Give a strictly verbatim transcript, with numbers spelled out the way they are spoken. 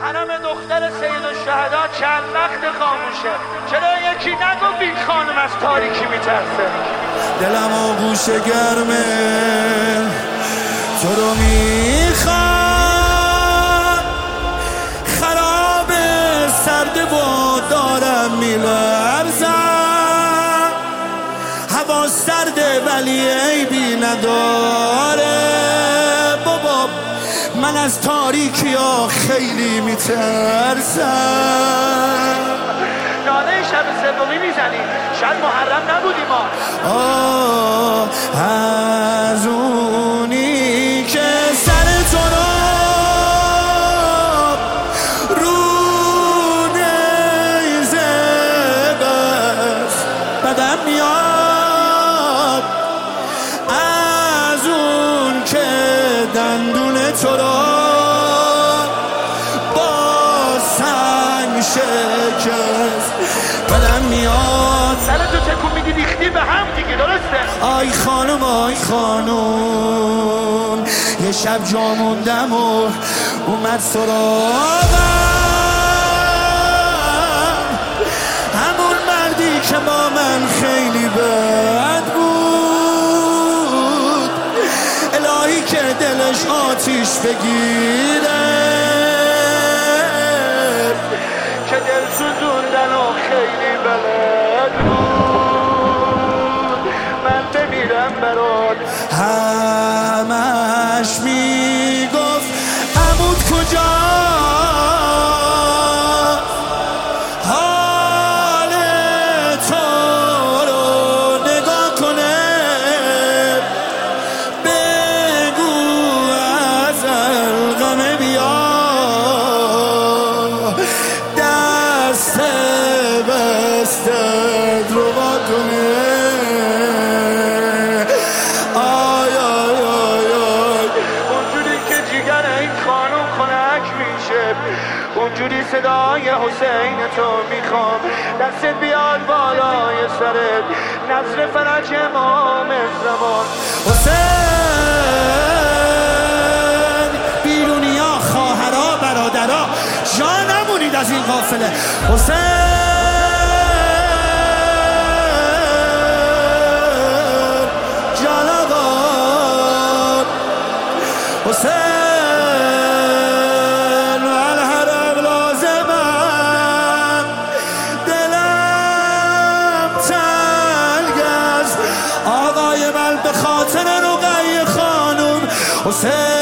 حرم دختر سید الشهدا چند وقت خاموشه. چرا یکی نگفت این خانم از تاریکی میترسه؟ دلم آغوش گرمه تو رو میخوام، خراب سرد و دارم میلرزم، هوا سرده ولی عیبی نداره بابا، من از تاریکی ها خیلی میترسم. ناله شب سومی میزنی، شاید محرم نبودی ما. آه از اونی که سر تو رو رو نیزه بس بدم میاد، از اون که دندون تو رو با سنگ شکست بدم میاد. سرتو تکون میدی ریختی به هم دیگه، درسته؟ آی خانم آی خانم، یه شب جا موندم و اومد سراغم، همون مردی که با من خیلی بد بود، الهی که دلش آتیش بگیره، که دل سوزوندن و خیلی بلد بود، من بمیرم برات. همش میگفت عمود کجا، حال تو رو نگاه کنه، بگو از القمه بیا، دست بستت رو با کنه. آی آی آی آی اونجوری که جیگر این خانم خنک میشه، اونجوری صدای حسین تو میخوام، دستت بیاد بالای سرت، نظر فرج امام زمان. حسین بیرونیا خواهرا برادرا جا نمونید از این قافله. حسین جان آقا، حسین الحرم لازمم، دلم تنگ است آقای من به خاطر رقیه خانم. حسین